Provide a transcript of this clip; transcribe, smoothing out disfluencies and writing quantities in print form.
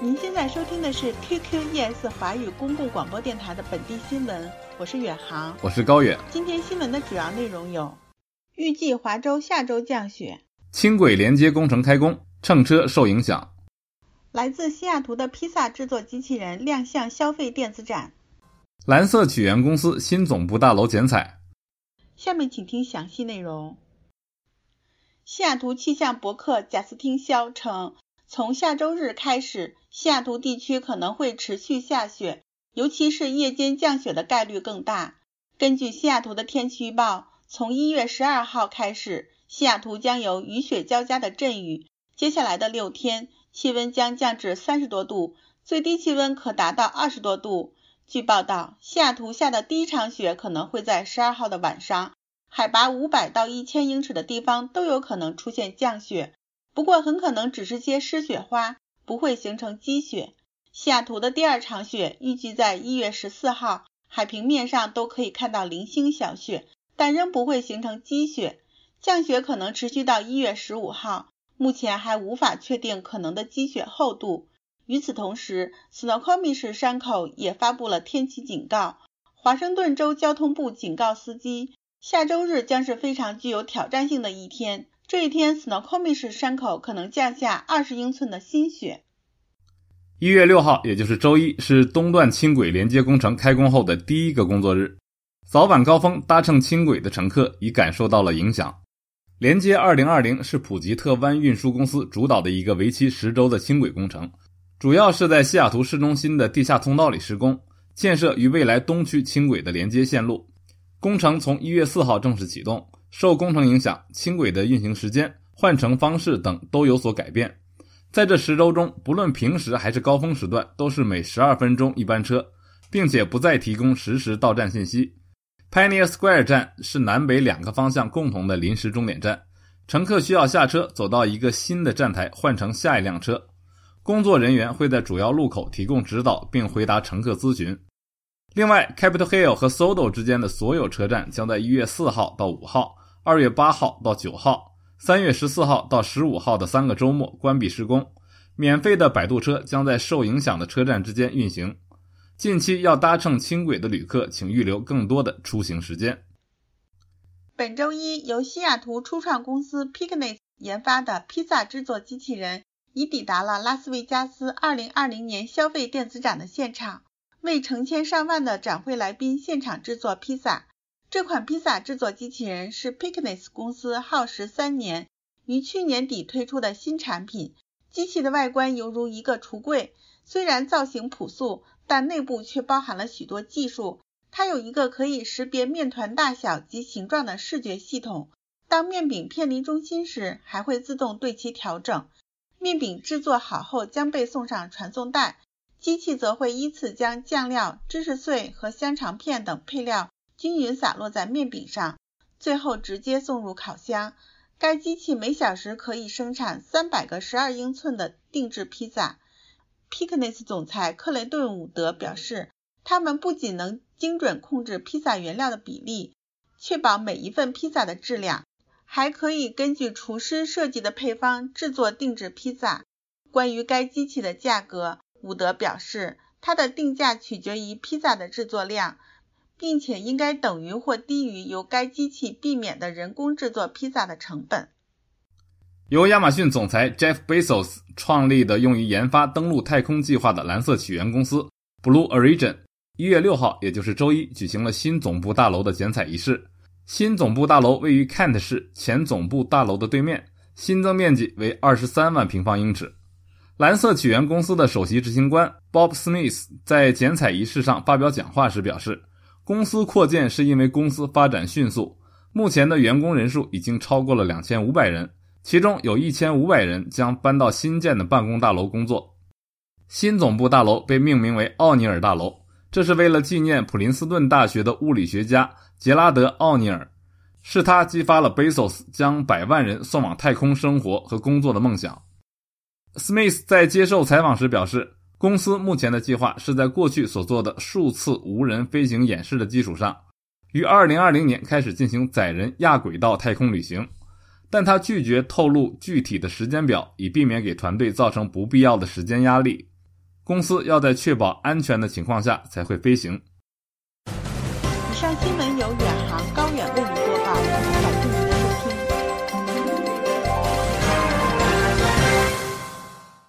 您现在收听的是 QQES 华语公共广播电台的本地新闻，我是远航， 我是高远。 今天新闻的主要内容有：预计华州下周降雪， 轻轨连接工程开工，乘车受影响。 来自西雅图的披萨制作机器人亮相消费电子展。 蓝色起源公司新总部大楼剪彩。 下面请听详细内容。西雅图气象博客贾斯汀肖称，从下周日开始，西雅图地区可能会持续下雪，尤其是夜间降雪的概率更大。根据西雅图的天气预报，从1月12号开始，西雅图将有雨雪交加的阵雨，接下来的6天，气温将降至30多度，最低气温可达到20多度。据报道，西雅图下的第一场雪可能会在12号的晚上，海拔500到1000英尺的地方都有可能出现降雪，不过很可能只是些湿雪花，不会形成积雪。西雅图的第二场雪预计在1月14号，海平面上都可以看到零星小雪，但仍不会形成积雪。降雪可能持续到1月15号，目前还无法确定可能的积雪厚度。与此同时，斯诺科米什山口也发布了天气警告。华盛顿州交通部警告司机，下周日将是非常具有挑战性的一天。这一天，斯诺科米什山口可能降下20英寸的新雪。 1月6号，也就是周一，是东段轻轨连接工程开工后的第一个工作日。早晚高峰搭乘轻轨的乘客已感受到了影响。连接2020是普吉特湾运输公司主导的一个为期10周的轻轨工程，主要是在西雅图市中心的地下通道里施工，建设与未来东区轻轨的连接线路。工程从1月4号正式启动，受工程影响，轻轨的运行时间、换乘方式等都有所改变。在这10周中，不论平时还是高峰时段，都是每12分钟一班车，并且不再提供实时到站信息。Pioneer Square 站是南北2个方向共同的临时终点站，乘客需要下车走到一个新的站台换乘下一辆车。工作人员会在主要路口提供指导并回答乘客咨询。另外 Capitol Hill 和 SoDo 之间的所有车站将在1月4号到5号、2月8号到9号、3月14号到15号的3个周末关闭施工。免费的摆渡车将在受影响的车站之间运行。近期要搭乘轻轨的旅客请预留更多的出行时间。 本周一，由西雅图初创公司 Picnic 研发的披萨制作机器人已抵达了拉斯维加斯2020年消费电子展的现场，为成千上万的展会来宾现场制作披萨。这款披萨制作机器人是 Picnic 公司耗时3年，于去年底推出的新产品。机器的外观犹如一个橱柜，虽然造型朴素，但内部却包含了许多技术。它有一个可以识别面团大小及形状的视觉系统，当面饼偏离中心时，还会自动对其调整。面饼制作好后将被送上传送带，机器则会依次将酱料、芝士碎和香肠片等配料均匀洒落在面饼上，最后直接送入烤箱。该机器每小时可以生产300个12英寸的定制披萨。Picnic 总裁克雷顿·伍德表示，他们不仅能精准控制披萨原料的比例，确保每一份披萨的质量，还可以根据厨师设计的配方制作定制披萨。关于该机器的价格，伍德表示，它的定价取决于披萨的制作量，并且应该等于或低于由该机器避免的人工制作披萨的成本。 由亚马逊总裁 Jeff Bezos 创立的用于研发登陆太空计划的蓝色起源公司 Blue Origin 1月6号，也就是周一，举行了新总部大楼的剪彩仪式。新总部大楼位于 Kent 市前总部大楼的对面，新增面积为23万平方英尺。蓝色起源公司的首席执行官 Bob Smith 在剪彩仪式上发表讲话时表示，公司扩建是因为公司发展迅速，目前的员工人数已经超过了2500人，其中有1500人将搬到新建的办公大楼工作。新总部大楼被命名为奥尼尔大楼，这是为了纪念普林斯顿大学的物理学家杰拉德·奥尼尔，是他激发了 Bezos 将100万人送往太空生活和工作的梦想。Smith 在接受采访时表示，公司目前的计划是在过去所做的数次无人飞行演示的基础上，于2020年开始进行载人亚轨道太空旅行，但他拒绝透露具体的时间表，以避免给团队造成不必要的时间压力。 公司要在确保安全的情况下才会飞行。 以上新闻由远航高远为您播报。